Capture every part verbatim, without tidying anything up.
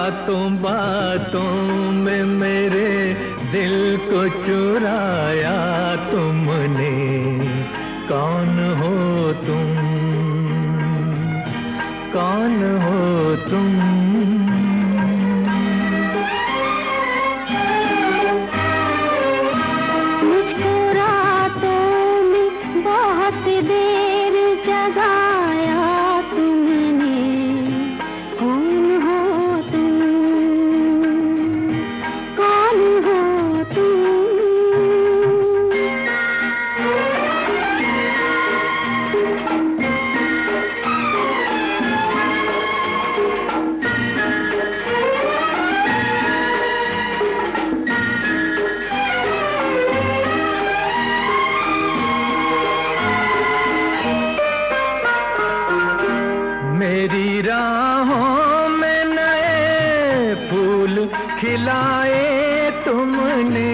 बातों बातों में मेरे दिल को चुराया तुमने। कौन हो तुम, कौन हो तुम? मुझको रातों में बहुत देर जगाया तुमने। कौन हो तुम, कौन हो तुम? मेरी राहों में नए फूल खिलाए तुमने।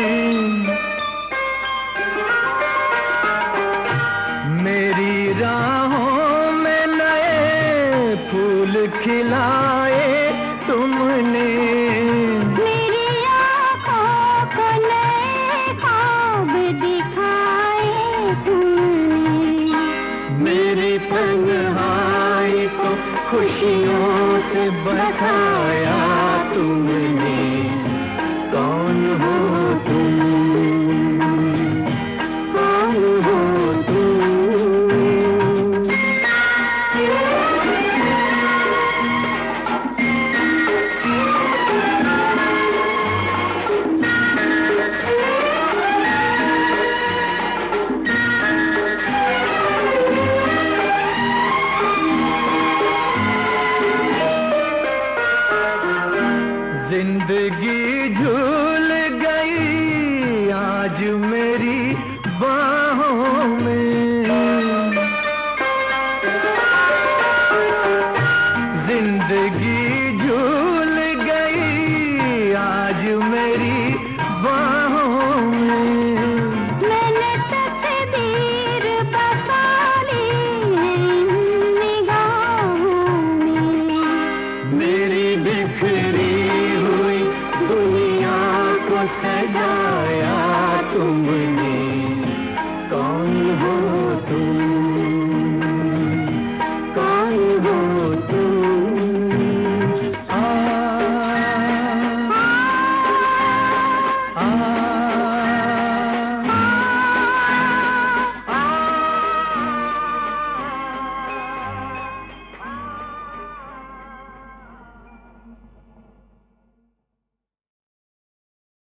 मेरी राहों में नए फूल खिलाए तुमने। मेरी आँखों को नए ख्वाब दिखाए तुमने। मेरी तन्हाई को खुशियों से बसाया तुमने।